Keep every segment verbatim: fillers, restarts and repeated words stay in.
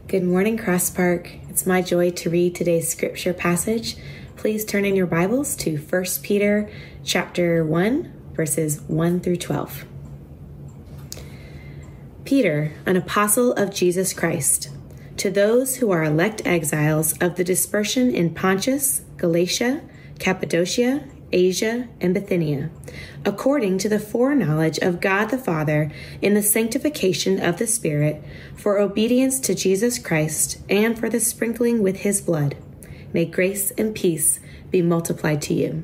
Good morning, Cross Park. It's my joy to read today's scripture passage. Please turn in your Bibles to First Peter chapter one, verses one through twelve. Peter, an apostle of Jesus Christ, to those who are elect exiles of the dispersion in Pontus, Galatia, Cappadocia, Asia, and Bithynia, according to the foreknowledge of God the Father in the sanctification of the Spirit, for obedience to Jesus Christ, and for the sprinkling with his blood. May grace and peace be multiplied to you.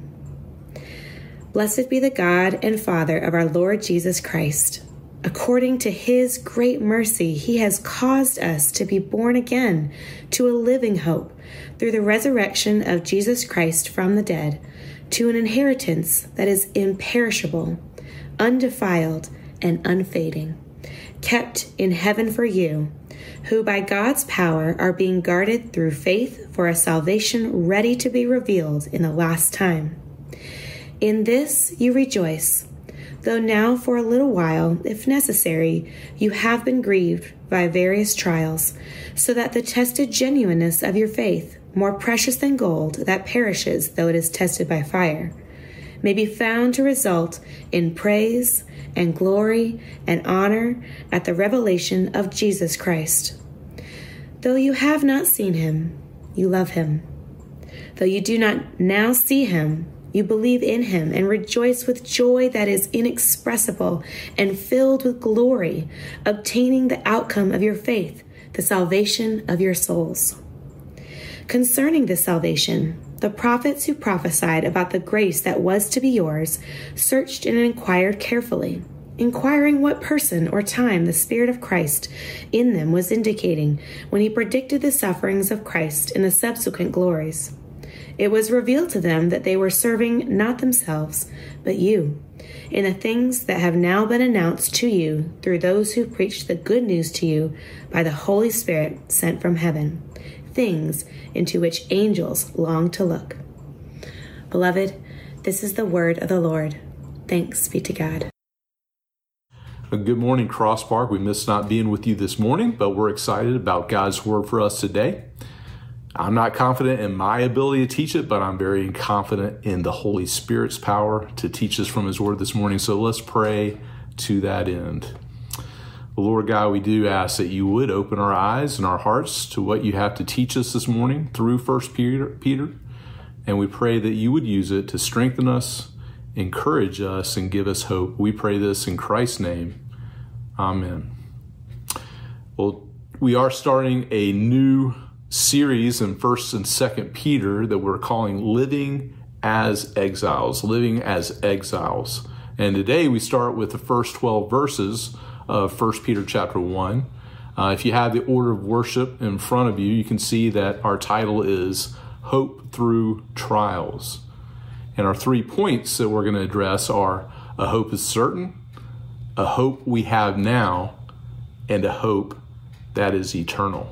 Blessed be the God and Father of our Lord Jesus Christ. According to his great mercy, he has caused us to be born again to a living hope through the resurrection of Jesus Christ from the dead, to an inheritance that is imperishable, undefiled, and unfading, kept in heaven for you, who by God's power are being guarded through faith for a salvation ready to be revealed in the last time. In this you rejoice, though now for a little while, if necessary, you have been grieved by various trials, so that the tested genuineness of your faith, more precious than gold that perishes though it is tested by fire, may be found to result in praise and glory and honor at the revelation of Jesus Christ. Though you have not seen him, you love him. Though you do not now see him, you believe in him and rejoice with joy that is inexpressible and filled with glory, obtaining the outcome of your faith, the salvation of your souls. Concerning this salvation, the prophets who prophesied about the grace that was to be yours searched and inquired carefully, inquiring what person or time the Spirit of Christ in them was indicating when he predicted the sufferings of Christ and the subsequent glories. It was revealed to them that they were serving not themselves, but you, in the things that have now been announced to you through those who preached the good news to you by the Holy Spirit sent from heaven, things into which angels long to look. Beloved, this is the word of the Lord. Thanks be to God. Good morning, Cross Park. We missed not being with you this morning, but we're excited about God's word for us today. I'm not confident in my ability to teach it, but I'm very confident in the Holy Spirit's power to teach us from his word this morning. So let's pray to that end. Lord God, we do ask that you would open our eyes and our hearts to what you have to teach us this morning through First Peter, and we pray that you would use it to strengthen us, encourage us, and give us hope. We pray this in Christ's name. Amen. Well, we are starting a new series in First and Second Peter that we're calling Living as Exiles, Living as Exiles. And today we start with the first twelve verses of First Peter chapter one. Uh, if you have the order of worship in front of you, you can see that our title is Hope Through Trials. And our three points that we're going to address are a hope is certain, a hope we have now, and a hope that is eternal.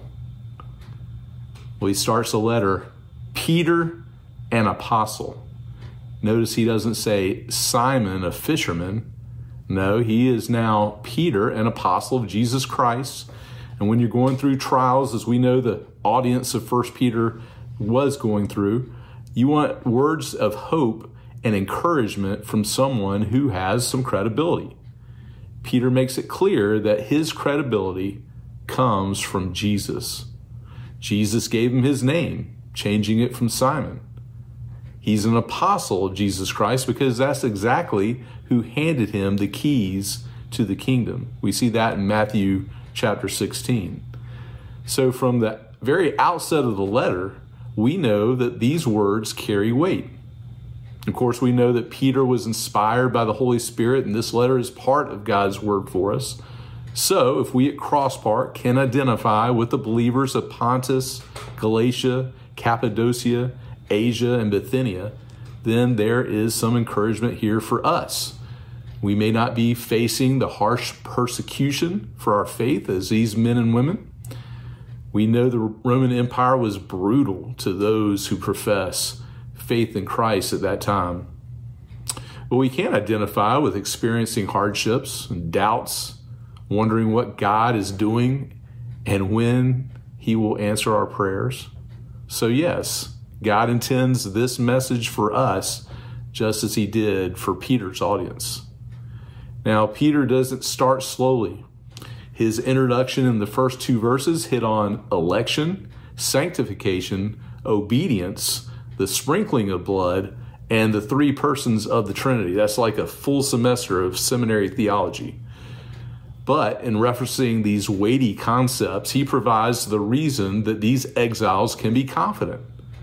Well, he starts the letter, Peter, an apostle. Notice he doesn't say Simon, a fisherman. No, he is now Peter, an apostle of Jesus Christ. And when you're going through trials, as we know the audience of First Peter was going through, you want words of hope and encouragement from someone who has some credibility. Peter makes it clear that his credibility comes from Jesus. Jesus gave him his name, changing it from Simon. He's an apostle of Jesus Christ because that's exactly who handed him the keys to the kingdom. We see that in Matthew chapter sixteen. So from the very outset of the letter, we know that these words carry weight. Of course, we know that Peter was inspired by the Holy Spirit, and this letter is part of God's word for us. So if we at Cross Park can identify with the believers of Pontus, Galatia, Cappadocia, Asia, and Bithynia, then there is some encouragement here for us. We may not be facing the harsh persecution for our faith as these men and women. We know the Roman Empire was brutal to those who profess faith in Christ at that time. But we can identify with experiencing hardships and doubts, wondering what God is doing and when he will answer our prayers. So yes, God intends this message for us just as he did for Peter's audience. Now, Peter doesn't start slowly. His introduction in the first two verses hit on election, sanctification, obedience, the sprinkling of blood, and the three persons of the Trinity. That's like a full semester of seminary theology. But in referencing these weighty concepts, he provides the reason that these exiles can be confident.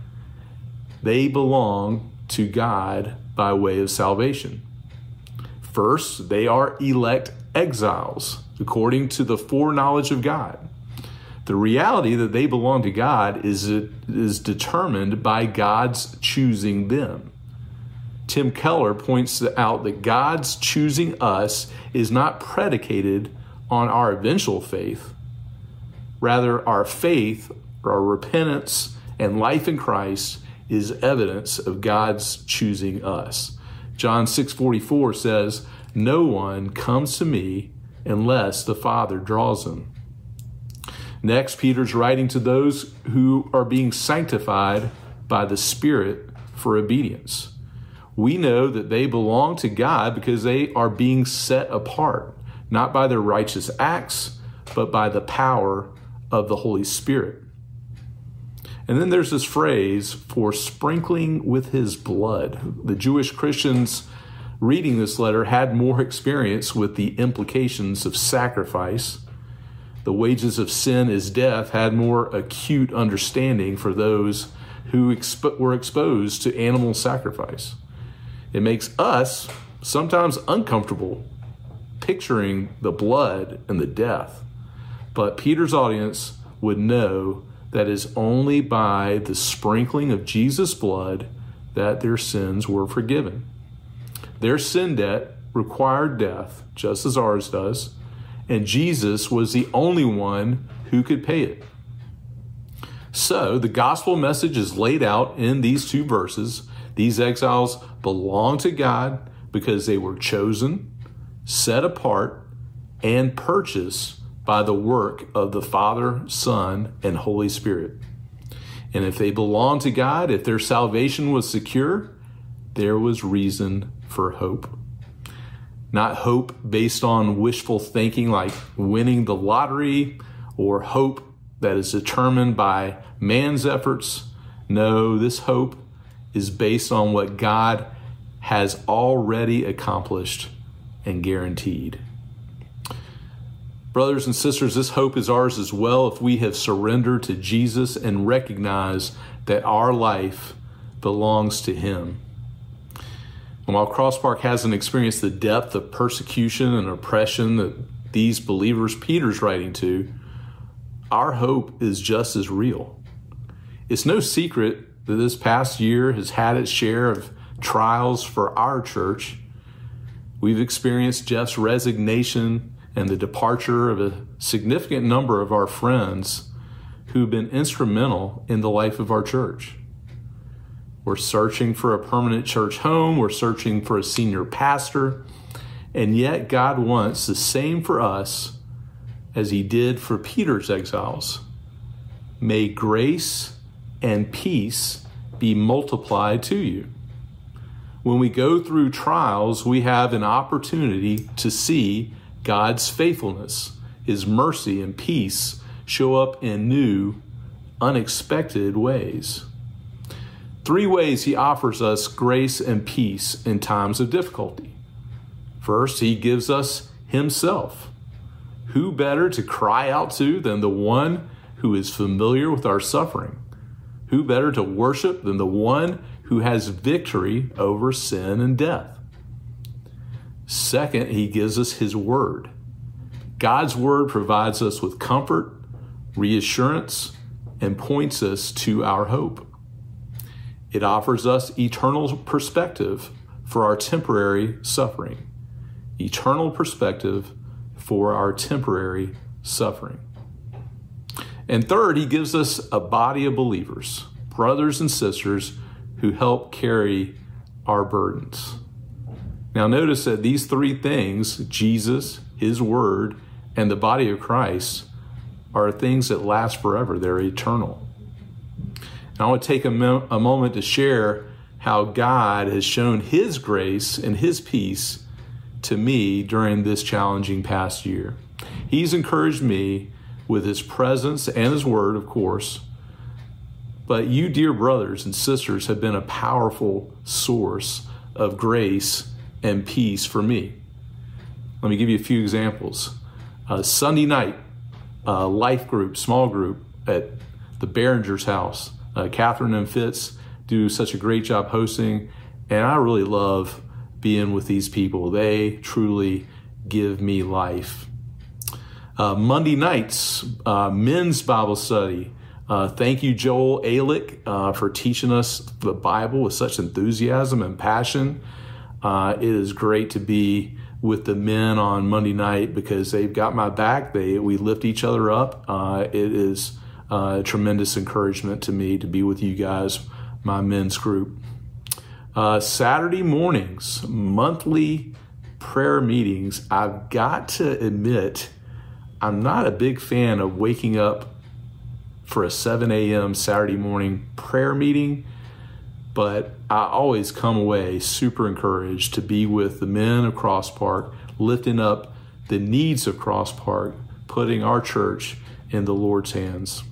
They belong to God by way of salvation. First, they are elect exiles, according to the foreknowledge of God. The reality that they belong to God is, is determined by God's choosing them. Tim Keller points out that God's choosing us is not predicated on our eventual faith. Rather, our faith, our repentance, and life in Christ is evidence of God's choosing us. John six forty-four says, "No one comes to me unless the Father draws him." Next, Peter's writing to those who are being sanctified by the Spirit for obedience. We know that they belong to God because they are being set apart, not by their righteous acts, but by the power of the Holy Spirit. And then there's this phrase, for sprinkling with his blood. The Jewish Christians reading this letter had more experience with the implications of sacrifice. The wages of sin is death had more acute understanding for those who expo- were exposed to animal sacrifice. It makes us sometimes uncomfortable picturing the blood and the death. But Peter's audience would know that it is only by the sprinkling of Jesus' blood that their sins were forgiven. Their sin debt required death, just as ours does, and Jesus was the only one who could pay it. So the gospel message is laid out in these two verses. These exiles belong to God because they were chosen, set apart, and purchased by the work of the Father, Son, and Holy Spirit. And if they belong to God, if their salvation was secure, there was reason for hope. Not hope based on wishful thinking like winning the lottery or hope that is determined by man's efforts. No, this hope is based on what God has already accomplished and guaranteed. Brothers and sisters, this hope is ours as well if we have surrendered to Jesus and recognize that our life belongs to him. And while Crosspark hasn't experienced the depth of persecution and oppression that these believers Peter's writing to, our hope is just as real. It's no secret that this past year has had its share of trials for our church. We've experienced Jeff's resignation and the departure of a significant number of our friends who've been instrumental in the life of our church. We're searching for a permanent church home. We're searching for a senior pastor. And yet God wants the same for us as he did for Peter's exiles. May grace and peace be multiplied to you. When we go through trials, we have an opportunity to see God's faithfulness, his mercy and peace show up in new, unexpected ways. Three ways he offers us grace and peace in times of difficulty. First, he gives us himself. Who better to cry out to than the one who is familiar with our suffering? Who better to worship than the one who has victory over sin and death? Second, he gives us his word. God's word provides us with comfort, reassurance, and points us to our hope. It offers us eternal perspective for our temporary suffering. Eternal perspective for our temporary suffering. And third, he gives us a body of believers, brothers and sisters who help carry our burdens. Now notice that these three things, Jesus, his word, and the body of Christ, are things that last forever. They're eternal. And I want to take a, mo- a moment to share how God has shown his grace and his peace to me during this challenging past year. He's encouraged me with his presence and his word, of course. But you, dear brothers and sisters, have been a powerful source of grace and peace for me. Let me give you a few examples. Uh, Sunday night, uh, life group, small group at the Behringer's house. Uh, Catherine and Fitz do such a great job hosting, and I really love being with these people. They truly give me life. Uh, Monday nights, uh, men's Bible study. Uh, thank you, Joel Alick, uh, for teaching us the Bible with such enthusiasm and passion. Uh, it is great to be with the men on Monday night because they've got my back. They we lift each other up. Uh, it is uh, a tremendous encouragement to me to be with you guys, my men's group. Uh, Saturday mornings, monthly prayer meetings. I've got to admit, I'm not a big fan of waking up for a seven a.m. Saturday morning prayer meeting, but I always come away super encouraged to be with the men of Cross Park, lifting up the needs of Cross Park, putting our church in the Lord's hands.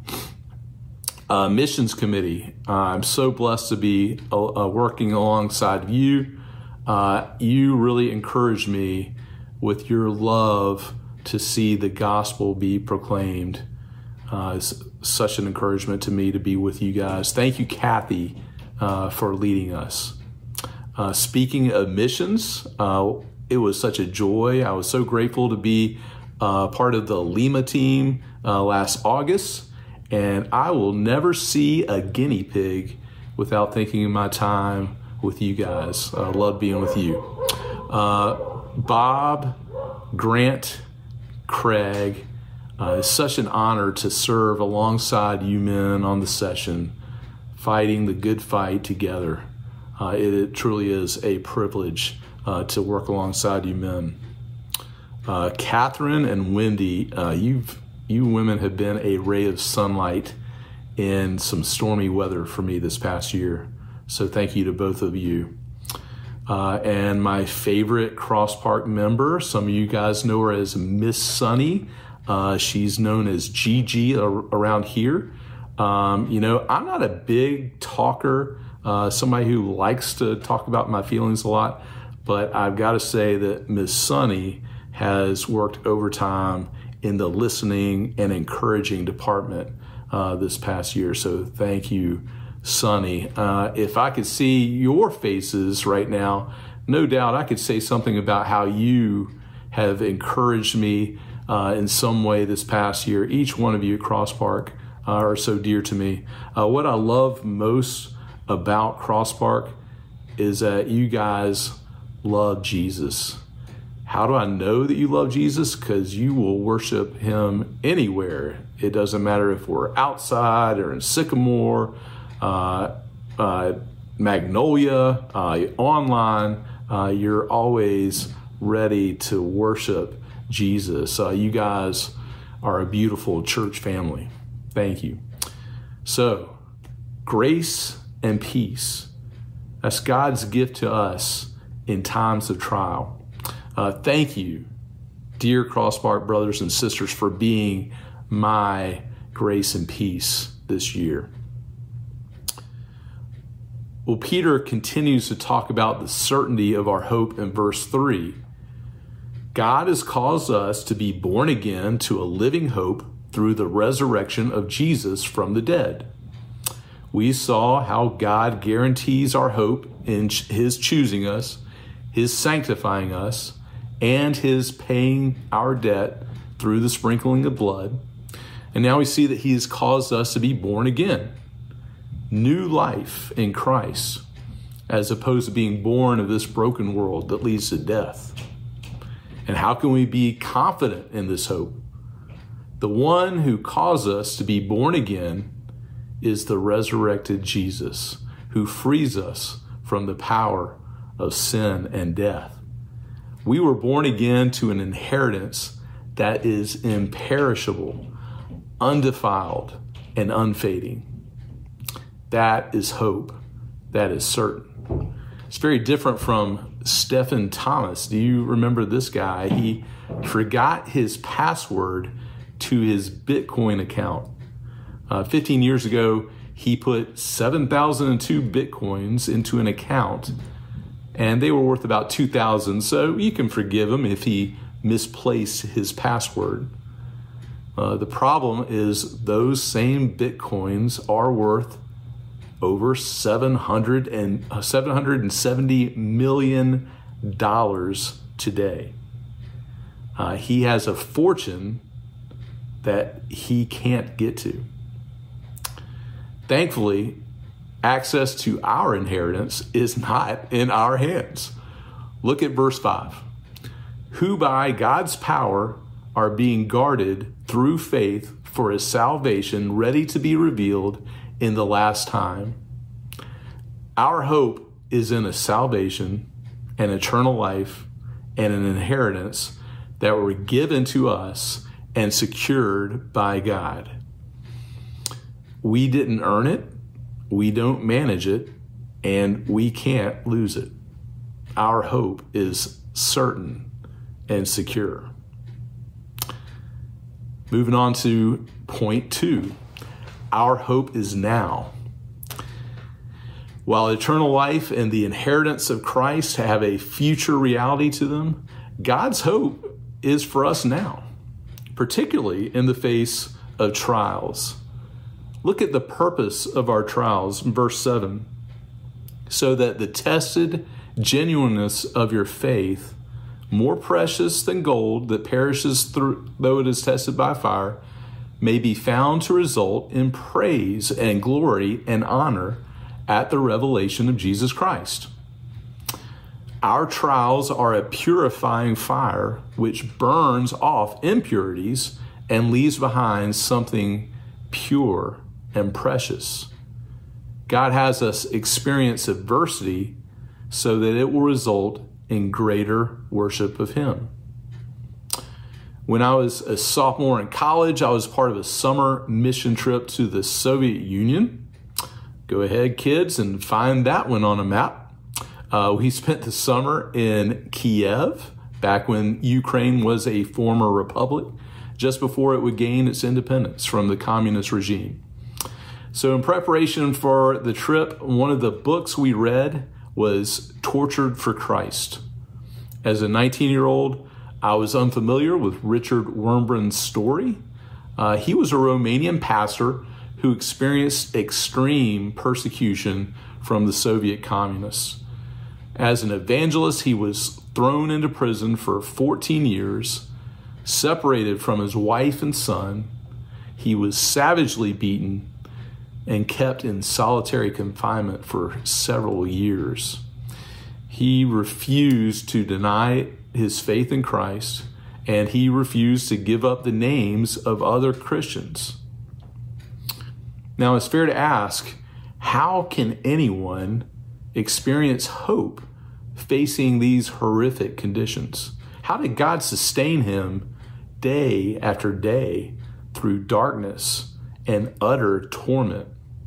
Uh, missions committee. Uh, I'm so blessed to be uh, working alongside you. Uh, you really encourage me with your love to see the gospel be proclaimed. Uh, it's such an encouragement to me to be with you guys. Thank you, Kathy, uh, for leading us. Uh, speaking of missions, uh, it was such a joy. I was so grateful to be uh, part of the Lima team uh, last August. And I will never see a guinea pig without thinking of my time with you guys. I love being with you. Uh, Bob, Grant, Craig, uh, it's such an honor to serve alongside you men on the session, fighting the good fight together. Uh, it, it truly is a privilege uh, to work alongside you men. Uh, Catherine and Wendy, uh, you've You women have been a ray of sunlight in some stormy weather for me this past year. So thank you to both of you. Uh, and my favorite Cross Park member, some of you guys know her as Miss Sunny. Uh, she's known as Gigi around here. Um, you know, I'm not a big talker, uh, somebody who likes to talk about my feelings a lot, but I've got to say that Miss Sunny has worked overtime in the listening and encouraging department uh, this past year. So thank you, Sonny. Uh, if I could see your faces right now, no doubt I could say something about how you have encouraged me uh, in some way this past year. Each one of you at Cross Park uh, are so dear to me. Uh, what I love most about Cross Park is that you guys love Jesus. How do I know that you love Jesus? Because you will worship him anywhere. It doesn't matter if we're outside or in Sycamore, uh, uh, Magnolia, uh, online. Uh, you're always ready to worship Jesus. Uh, you guys are a beautiful church family. Thank you. So, grace and peace. That's God's gift to us in times of trial. Uh, thank you, dear Cross Park brothers and sisters, for being my grace and peace this year. Well, Peter continues to talk about the certainty of our hope in verse three. God has caused us to be born again to a living hope through the resurrection of Jesus from the dead. We saw how God guarantees our hope in his choosing us, his sanctifying us, and his paying our debt through the sprinkling of blood. And now we see that he has caused us to be born again. New life in Christ, as opposed to being born of this broken world that leads to death. And how can we be confident in this hope? The one who caused us to be born again is the resurrected Jesus, who frees us from the power of sin and death. We were born again to an inheritance that is imperishable, undefiled and unfading. That is hope. That is certain. It's very different from Stephen Thomas. Do you remember this guy? He forgot his password to his Bitcoin account. Uh, fifteen years ago, he put seven thousand two Bitcoins into an account, and they were worth about two thousand. So you can forgive him if he misplaced his password. Uh, the problem is those same Bitcoins are worth over seven hundred and uh, seven hundred seventy million dollars today. Uh, he has a fortune that he can't get to. Thankfully, access to our inheritance is not in our hands. Look at verse five. Who by God's power are being guarded through faith for a salvation ready to be revealed in the last time. Our hope is in a salvation, an eternal life, and an inheritance that were given to us and secured by God. We didn't earn it, we don't manage it, and we can't lose it. Our hope is certain and secure. Moving on to point two. Our hope is now. While eternal life and the inheritance of Christ have a future reality to them, God's hope is for us now, particularly in the face of trials. Look at the purpose of our trials in verse seven. So that the tested genuineness of your faith, more precious than gold that perishes through, though it is tested by fire, may be found to result in praise and glory and honor at the revelation of Jesus Christ. Our trials are a purifying fire which burns off impurities and leaves behind something pure and precious. God has us experience adversity so that it will result in greater worship of Him. When I was a sophomore in college, I was part of a summer mission trip to the Soviet Union. Go ahead, kids, and find that one on a map. Uh, we spent the summer in Kiev, back when Ukraine was a former republic, just before it would gain its independence from the communist regime. So in preparation for the trip, one of the books we read was Tortured for Christ. As a nineteen-year-old, I was unfamiliar with Richard Wurmbrand's story. Uh, he was a Romanian pastor who experienced extreme persecution from the Soviet communists. As an evangelist, he was thrown into prison for fourteen years, separated from his wife and son. He was savagely beaten and kept in solitary confinement for several years. He refused to deny his faith in Christ, and he refused to give up the names of other Christians. Now, it's fair to ask, how can anyone experience hope facing these horrific conditions? How did God sustain him day after day through darkness and utter torment?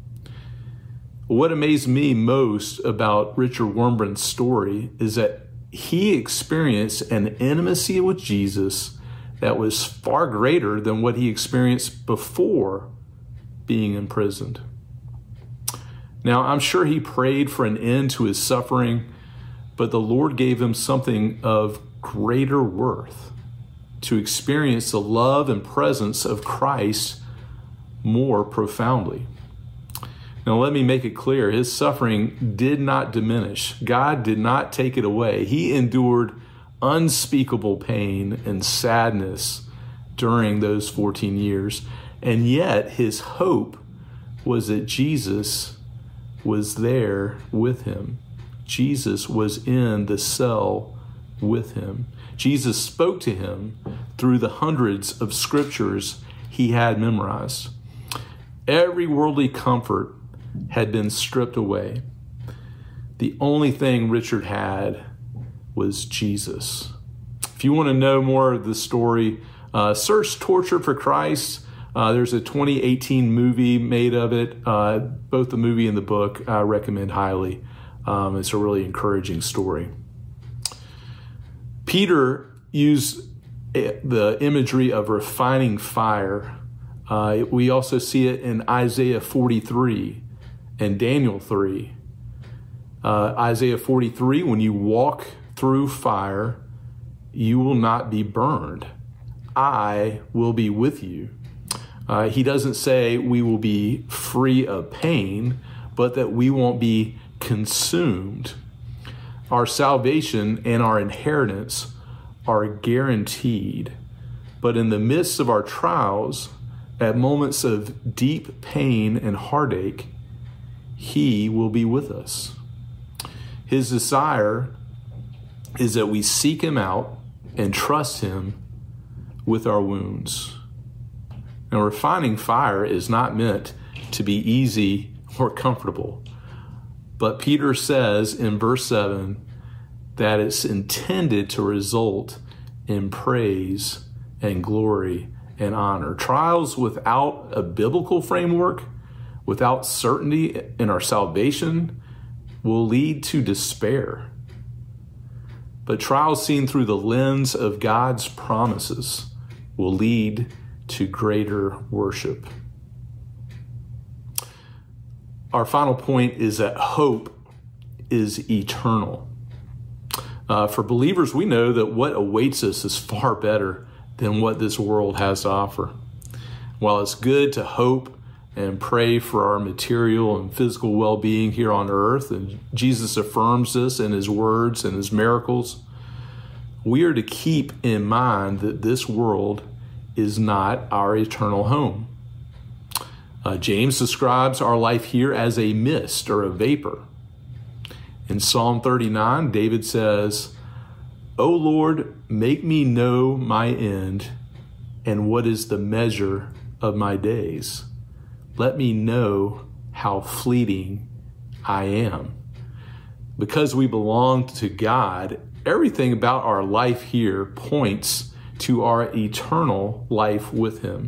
What amazed me most about Richard Wurmbrand's story is that he experienced an intimacy with Jesus that was far greater than what he experienced before being imprisoned. Now, I'm sure he prayed for an end to his suffering, but the Lord gave him something of greater worth: to experience the love and presence of Christ more profoundly. Now, let me make it clear, his suffering did not diminish. God did not take it away. He endured unspeakable pain and sadness during those fourteen years. And yet his hope was that Jesus was there with him. Jesus was in the cell with him. Jesus spoke to him through the hundreds of scriptures he had memorized. Every worldly comfort had been stripped away. The only thing Richard had was Jesus. If you want to know more of the story, uh, search Tortured for Christ. Uh, there's a twenty eighteen movie made of it. Uh, both the movie and the book I recommend highly. Um, it's a really encouraging story. Peter used the imagery of refining fire. Uh, we also see it in Isaiah forty-three and Daniel three. Uh, Isaiah forty-three, when you walk through fire, you will not be burned. I will be with you. Uh, he doesn't say we will be free of pain, but that we won't be consumed. Our salvation and our inheritance are guaranteed. But in the midst of our trials, at moments of deep pain and heartache, he will be with us. His desire is that we seek him out and trust him with our wounds. Now, refining fire is not meant to be easy or comfortable. But Peter says in verse seven that it's intended to result in praise and glory and honor. Trials without a biblical framework, without certainty in our salvation, will lead to despair. But trials seen through the lens of God's promises will lead to greater worship. Our final point is that hope is eternal. Uh, for believers, we know that what awaits us is far better than what this world has to offer. While it's good to hope and pray for our material and physical well-being here on earth, and Jesus affirms this in his words and his miracles, we are to keep in mind that this world is not our eternal home. Uh, James describes our life here as a mist or a vapor. In Psalm thirty-nine, David says, "O Lord, make me know my end and what is the measure of my days. Let me know how fleeting I am." Because we belong to God, everything about our life here points to our eternal life with him.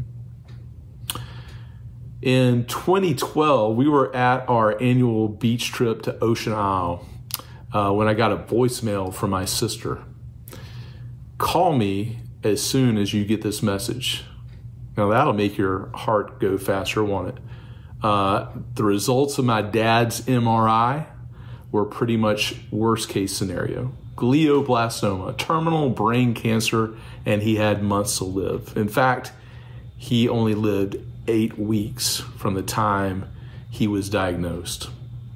In twenty twelve, we were at our annual beach trip to Ocean Isle uh, when I got a voicemail from my sister. "Call me as soon as you get this message." Now that'll make your heart go faster, won't it? Uh, the results of my dad's M R I were pretty much worst case scenario. Glioblastoma, terminal brain cancer, and he had months to live. In fact, he only lived eight weeks from the time he was diagnosed.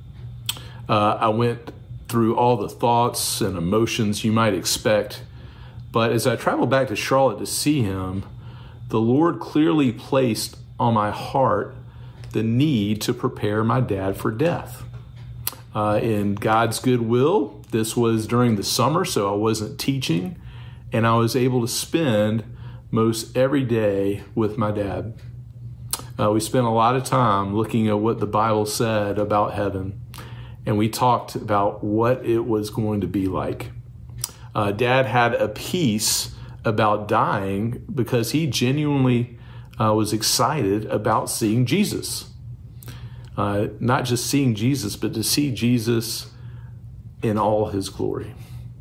Uh, I went through all the thoughts and emotions you might expect, but as I traveled back to Charlotte to see him, the Lord clearly placed on my heart the need to prepare my dad for death. Uh, in God's goodwill, this was during the summer, so I wasn't teaching, and I was able to spend most every day with my dad. Uh, we spent a lot of time looking at what the Bible said about heaven, and we talked about what it was going to be like. Uh, Dad had a peace about dying because he genuinely uh, was excited about seeing Jesus. Uh, not just seeing Jesus, but to see Jesus in all his glory.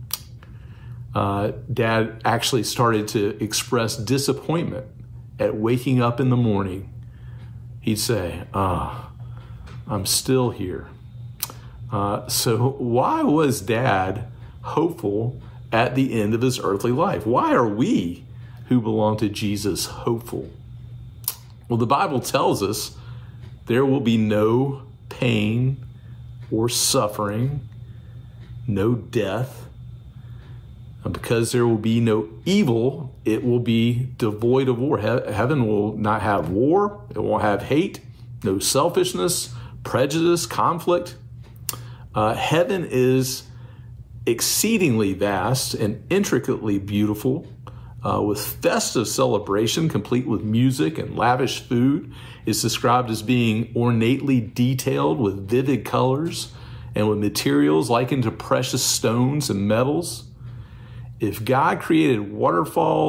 Uh, Dad actually started to express disappointment at waking up in the morning. He'd say, ah, I'm still here. Uh, so why was Dad hopeful at the end of his earthly life? Why are we who belong to Jesus hopeful? Well, the Bible tells us there will be no pain or suffering, no death. And because there will be no evil, it will be devoid of war. He- heaven will not have war. It won't have hate, no selfishness, prejudice, conflict. Uh, heaven is exceedingly vast and intricately beautiful, uh, with festive celebration, complete with music and lavish food. It's described as being ornately detailed with vivid colors and with materials likened to precious stones and metals. If God created waterfalls,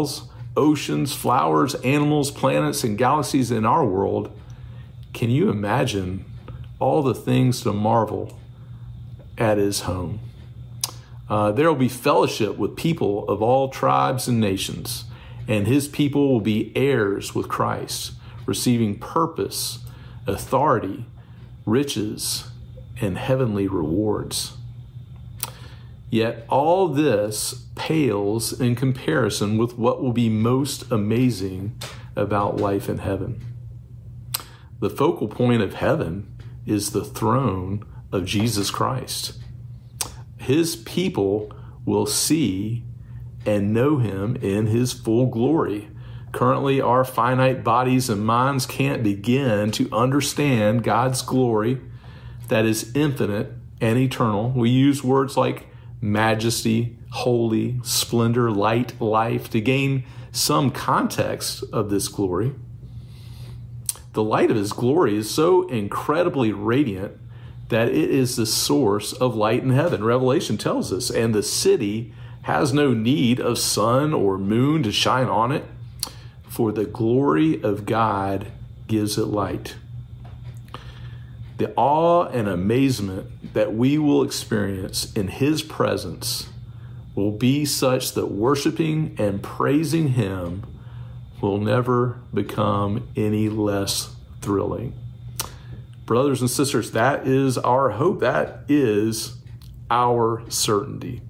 oceans, flowers, animals, planets, and galaxies in our world, can you imagine all the things to marvel at his home? Uh, there will be fellowship with people of all tribes and nations, and his people will be heirs with Christ, receiving purpose, authority, riches, and heavenly rewards. Yet all this pales in comparison with what will be most amazing about life in heaven. The focal point of heaven is the throne of Jesus Christ. His people will see and know him in his full glory. Currently, our finite bodies and minds can't begin to understand God's glory that is infinite and eternal. We use words like majesty, holy, splendor, light, life to gain some context of this glory. The light of his glory is so incredibly radiant that it is the source of light in heaven. Revelation tells us, and the city has no need of sun or moon to shine on it, for the glory of God gives it light. The awe and amazement that we will experience in his presence will be such that worshiping and praising him will never become any less thrilling. Brothers and sisters, that is our hope. That is our certainty.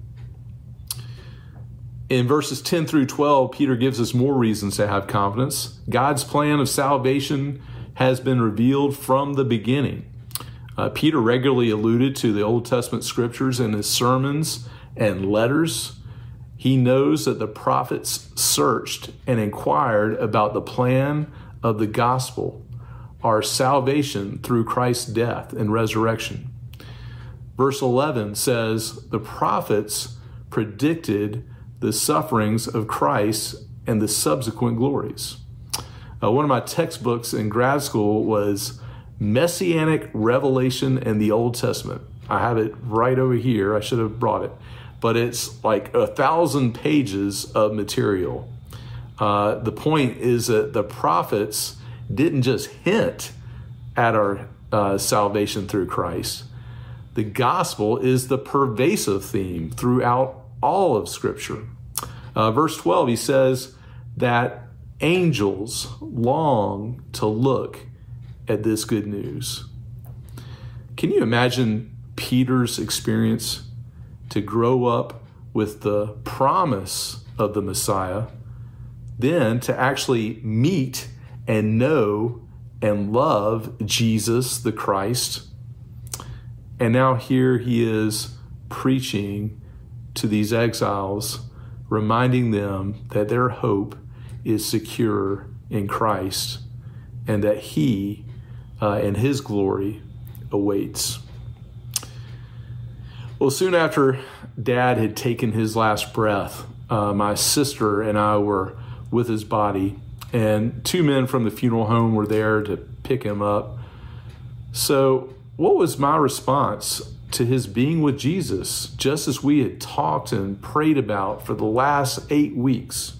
In verses ten through twelve, Peter gives us more reasons to have confidence. God's plan of salvation has been revealed from the beginning. Uh, Peter regularly alluded to the Old Testament scriptures in his sermons and letters. He knows that the prophets searched and inquired about the plan of the gospel, our salvation through Christ's death and resurrection. Verse eleven says, the prophets predicted the sufferings of Christ and the subsequent glories. Uh, one of my textbooks in grad school was Messianic Revelation in the Old Testament. I have it right over here. I should have brought it. But it's like a thousand pages of material. Uh, the point is that the prophets didn't just hint at our uh, salvation through Christ. The gospel is the pervasive theme throughout all of Scripture. Uh, verse twelve, he says that angels long to look at this good news. Can you imagine Peter's experience to grow up with the promise of the Messiah, then to actually meet and know and love Jesus the Christ? And now here he is preaching to these exiles, reminding them that their hope is secure in Christ and that he uh, and his glory awaits. Well, soon after Dad had taken his last breath, uh, my sister and I were with his body, and two men from the funeral home were there to pick him up. So what was my response to his being with Jesus, just as we had talked and prayed about for the last eight weeks?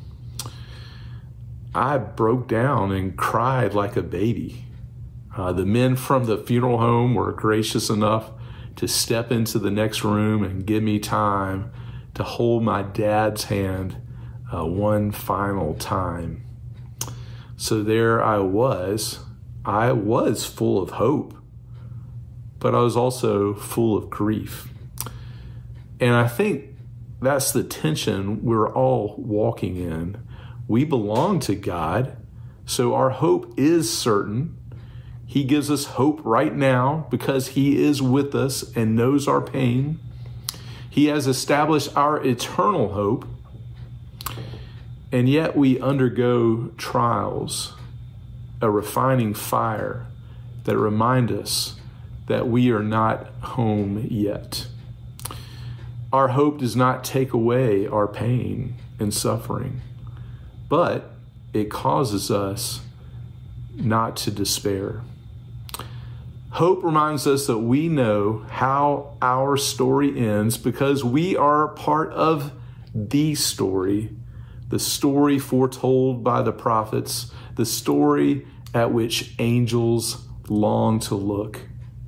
I broke down and cried like a baby. Uh, the men from the funeral home were gracious enough to step into the next room and give me time to hold my dad's hand uh, one final time. So there I was. I was full of hope, but I was also full of grief. And I think that's the tension we're all walking in. We belong to God, so our hope is certain. He gives us hope right now because he is with us and knows our pain. He has established our eternal hope. And yet we undergo trials, a refining fire that remind us that we are not home yet. Our hope does not take away our pain and suffering, but it causes us not to despair. Hope reminds us that we know how our story ends because we are part of the story the story foretold by the prophets, the story at which angels long to look.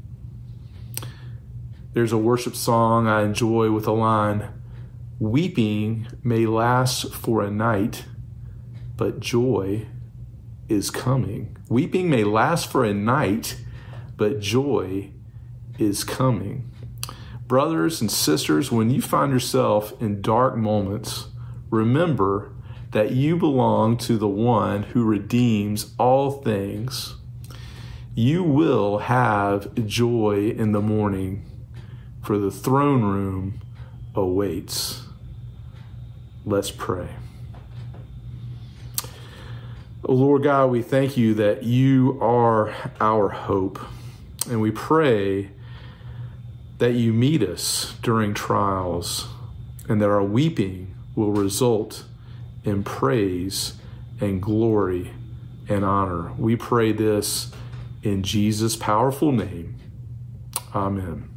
There's a worship song I enjoy with a line, "Weeping may last for a night, but joy is coming." Weeping may last for a night, but joy is coming. Brothers and sisters, when you find yourself in dark moments, remember that you belong to the one who redeems all things. You will have joy in the morning, for the throne room awaits. Let's pray. Oh, Lord God, we thank you that you are our hope, and we pray that you meet us during trials and that our weeping will result in praise and glory and honor. We pray this in Jesus' powerful name. Amen.